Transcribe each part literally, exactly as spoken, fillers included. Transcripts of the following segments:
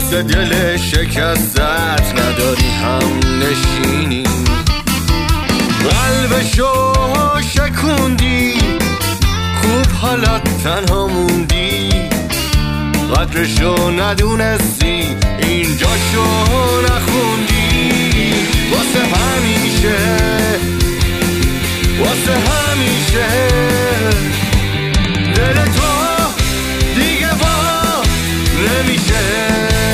واسه دل شکستت نداری هم نشینی، قلبشو شکوندی، خوب حالا تنها موندی، قدرشو ندونستی، اینجاشو نخوندی. واسه همیشه، واسه همیشه دل تو دیگه وا نمیشه.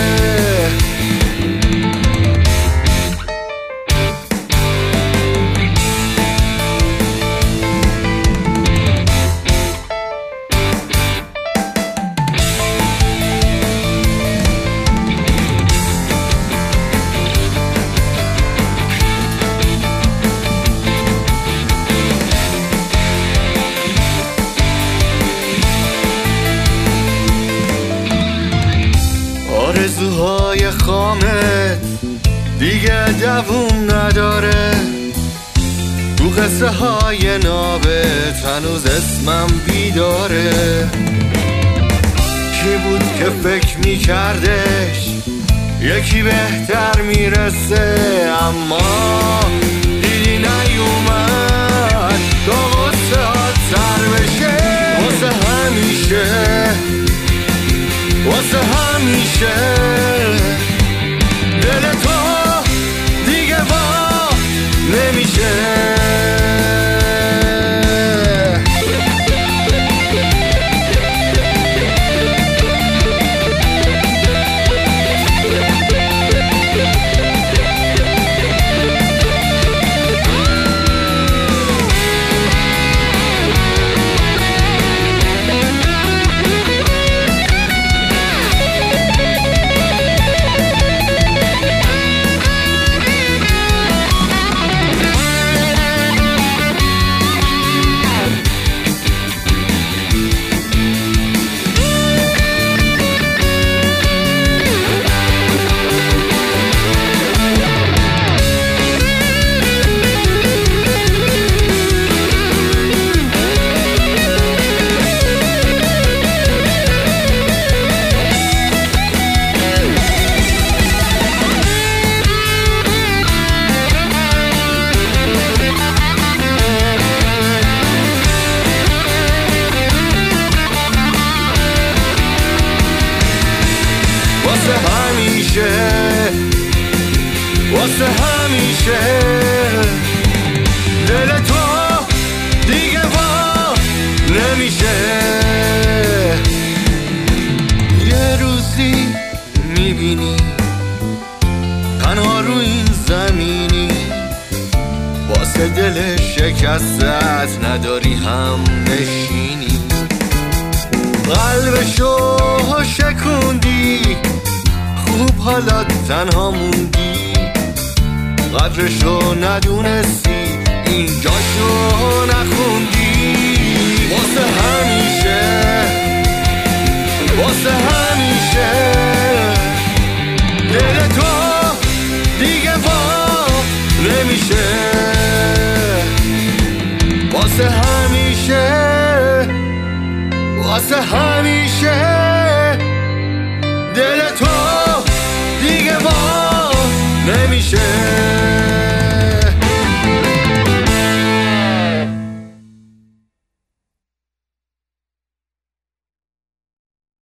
آرزوهای خامت دیگه دووم نداره، تو قصه های نابت هنوز اسمم بیداره. کی بود که فکر میکردش یکی بهتر میرسه، اما دیدی نیومد تا غصه ها سر بشه. واسه همیشه، واسه همیشه دل تو دیگه وا نمیشه. واسه همیشه، واسه همیشه دل تو دیگه وا نمیشه. یه روزی میبینی تنها رو این زمینی، واسه دل شکستت نداری هم نشینی، قلبشو شکوندی، خوب حالا تنها موندی، قدرشو ندونستی، اینجاشو نخوندی. واسه همیشه، واسه همیشه دل تو دیگه وا نمیشه. واسه همیشه، واسه همیشه